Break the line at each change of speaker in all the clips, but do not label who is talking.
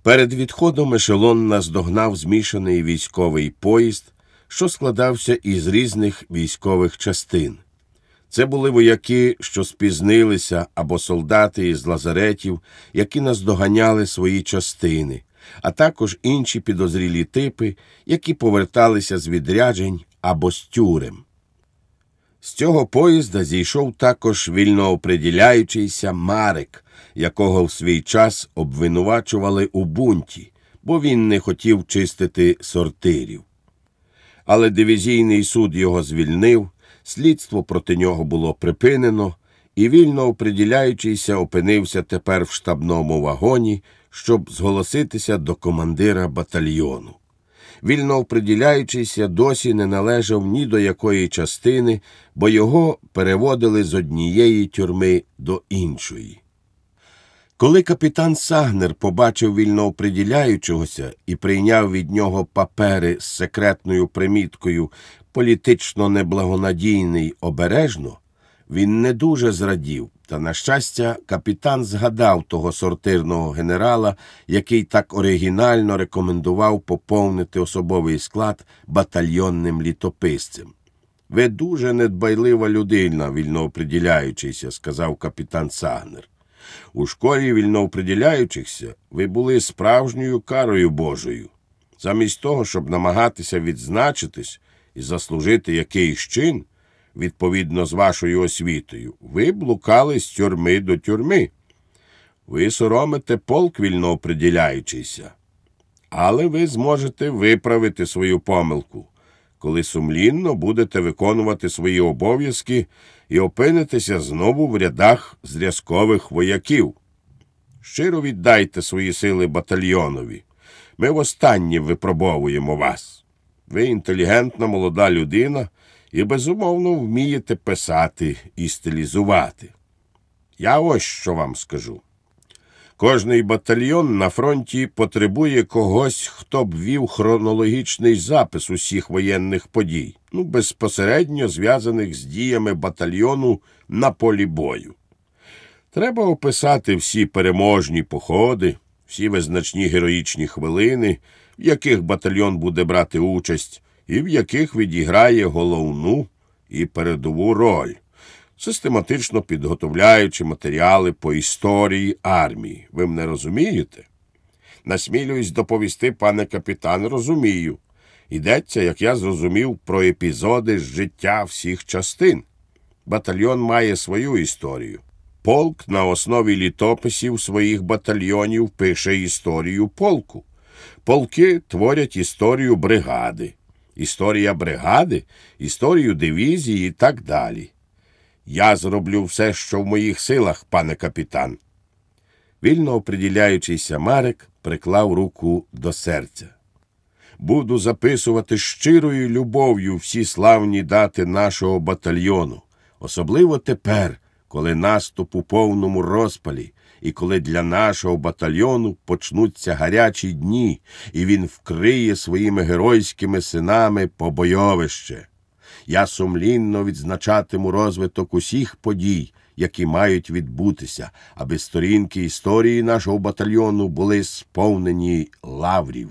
Перед відходом ешелон наздогнав змішаний військовий поїзд, що складався із різних військових частин. Це були вояки, що спізнилися, або солдати із лазаретів, які наздоганяли свої частини, а також інші підозрілі типи, які поверталися з відряджень або з тюрем. З цього поїзда зійшов також вільнооприділяючийся Марек, якого в свій час обвинувачували у бунті, бо він не хотів чистити сортирів. Але дивізійний суд його звільнив, слідство проти нього було припинено, і вільнооприділяючийся опинився тепер в штабному вагоні, щоб зголоситися до командира батальйону. Вільнооприділяючийся досі не належав ні до якої частини, бо його переводили з однієї тюрми до іншої. Коли капітан Сагнер побачив вільнооприділяючогося і прийняв від нього папери з секретною приміткою «політично неблагонадійний обережно», він не дуже зрадів, та, на щастя, капітан згадав того сортирного генерала, який так оригінально рекомендував поповнити особовий склад батальйонним літописцем. «Ви дуже недбайлива людина, вільнооприділяючийся», – сказав капітан Сагнер. «У школі вільнооприділяючихся ви були справжньою карою Божою. Замість того, щоб намагатися відзначитись і заслужити якийсь чин, відповідно з вашою освітою, ви блукали з тюрми до тюрми. Ви соромите полк вільнооприділяючийся. Але ви зможете виправити свою помилку, коли сумлінно будете виконувати свої обов'язки і опинитеся знову в рядах зв'язкових вояків. Щиро віддайте свої сили батальйонові. Ми востаннє випробовуємо вас. Ви інтелігентна молода людина і, безумовно, вмієте писати і стилізувати. Я ось що вам скажу. Кожний батальйон на фронті потребує когось, хто б вів хронологічний запис усіх воєнних подій, безпосередньо зв'язаних з діями батальйону на полі бою. Треба описати всі переможні походи, всі визначні героїчні хвилини, в яких батальйон буде брати участь, і в яких відіграє головну і передову роль, систематично підготовляючи матеріали по історії армії. Ви мене розумієте? Насмілююсь доповісти, пане капітан, розумію. Йдеться, як я зрозумів, про епізоди з життя всіх частин. Батальйон має свою історію. Полк на основі літописів своїх батальйонів пише історію полку. Полки творять історію бригади. Історія бригади, історію дивізії і так далі. Я зроблю все, що в моїх силах, пане капітан. Вільнооприділяючийся Марек приклав руку до серця. Буду записувати щирою любов'ю всі славні дати нашого батальйону, особливо тепер, коли наступ у повному розпалі, і коли для нашого батальйону почнуться гарячі дні, і він вкриє своїми геройськими синами побойовище. Я сумлінно відзначатиму розвиток усіх подій, які мають відбутися, аби сторінки історії нашого батальйону були сповнені лаврів.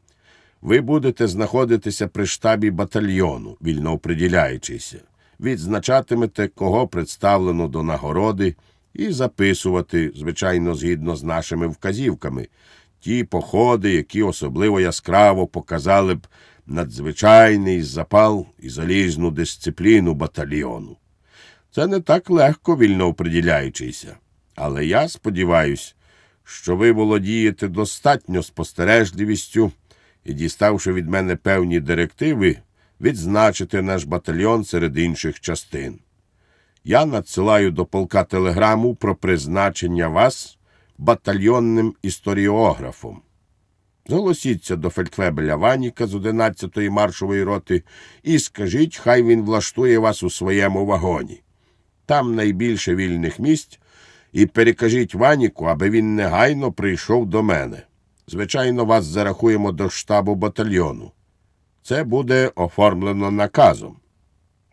Ви будете знаходитися при штабі батальйону, вільнооприділяючийся, відзначатимете, кого представлено до нагороди, і записувати, звичайно, згідно з нашими вказівками, ті походи, які особливо яскраво показали б надзвичайний запал і залізну дисципліну батальйону. Це не так легко, вільнооприділяючийся, але я сподіваюсь, що ви володієте достатньо спостережливістю і, діставши від мене певні директиви, відзначите наш батальйон серед інших частин. Я надсилаю до полка телеграму про призначення вас батальйонним історіографом. Зголосіться до фельдфебеля Ваніка з 11-ї маршової роти і скажіть, хай він влаштує вас у своєму вагоні. Там найбільше вільних місць, і перекажіть Ваніку, аби він негайно прийшов до мене. Звичайно, вас зарахуємо до штабу батальйону. Це буде оформлено наказом.